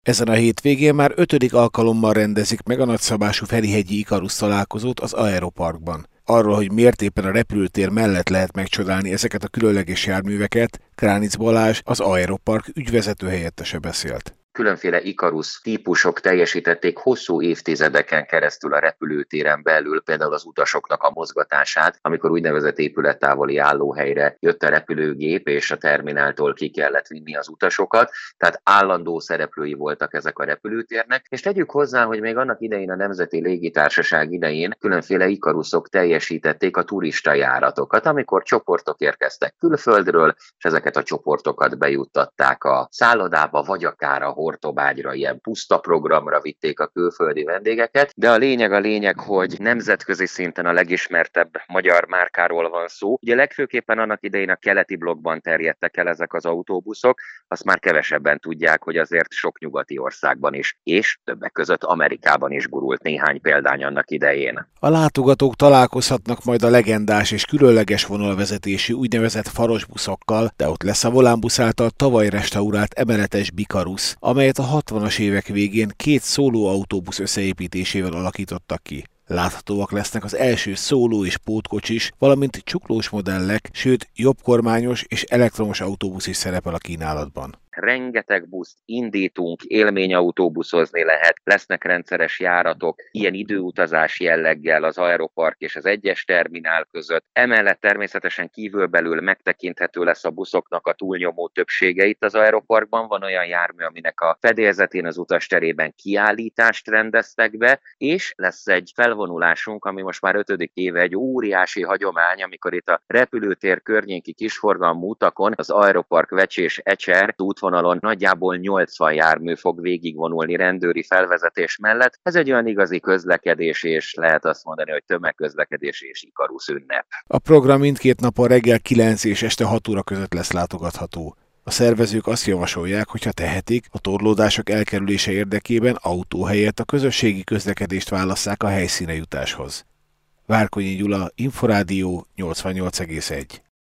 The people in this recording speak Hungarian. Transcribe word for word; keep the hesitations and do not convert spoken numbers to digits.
Ezen a hétvégén már ötödik alkalommal rendezik meg a nagyszabású Ferihegyi Ikarus találkozót az Aeroparkban. Arról, hogy miért éppen a repülőtér mellett lehet megcsodálni ezeket a különleges járműveket, Kránic Balázs, az Aeropark ügyvezető helyettese beszélt. Különféle Ikarus típusok teljesítették hosszú évtizedeken keresztül a repülőtéren belül például az utasoknak a mozgatását, amikor úgynevezett épülettávoli állóhelyre jött a repülőgép, és a termináltól ki kellett vinni az utasokat, tehát állandó szereplői voltak ezek a repülőtérnek, és tegyük hozzá, hogy még annak idején a Nemzeti Légitársaság idején különféle Ikaruszok teljesítették a turista járatokat, amikor csoportok érkeztek külföldről, és ezeket a csoportokat bejuttatták a szállodába, vagy akár a Hortobágyra, ilyen puszta programra vitték a külföldi vendégeket, de a lényeg a lényeg, hogy nemzetközi szinten a legismertebb magyar márkáról van szó. Ugye legfőképpen annak idején a keleti blokkban terjedtek el ezek az autóbuszok, azt már kevesebben tudják, hogy azért sok nyugati országban is, és többek között Amerikában is gurult néhány példány annak idején. A látogatók találkozhatnak majd a legendás és különleges vonalvezetésű úgynevezett farosbuszokkal, de ott lesz a Volánbusz által tavaly restaurált emeletes Bikarusz, amelyet a hatvanas évek végén két szóló autóbusz összeépítésével alakítottak ki. Láthatóak lesznek az első szóló és pótkocsis, valamint csuklós modellek, sőt jobbkormányos és elektromos autóbusz is szerepel a kínálatban. Rengeteg buszt indítunk, élményautóbuszozni lehet, lesznek rendszeres járatok, ilyen időutazás jelleggel az Aeropark és az egyes terminál között. Emellett természetesen kívülbelül megtekinthető lesz a buszoknak a túlnyomó többsége itt az Aeroparkban. Van olyan jármű, aminek a fedélzetén az utasterében kiállítást rendeztek be, és lesz egy felvonulásunk, ami most már ötödik éve egy óriási hagyomány, amikor itt a repülőtér környéki kisforgalmú utakon az Aeropark Vecsés-Ecser útvonalon nagyjából nyolcvan jármű fog végigvonulni rendőri felvezetés mellett. Ez egy olyan igazi közlekedés, és lehet azt mondani, hogy tömegközlekedés és Ikarusz ünnep. A program mindkét napon reggel kilenc és este hat óra között lesz látogatható. A szervezők azt javasolják, hogy ha tehetik, a torlódások elkerülése érdekében autó helyett a közösségi közlekedést válasszák a helyszíne jutáshoz. Várkonyi Gyula, Inforádió nyolcvannyolc egész egy.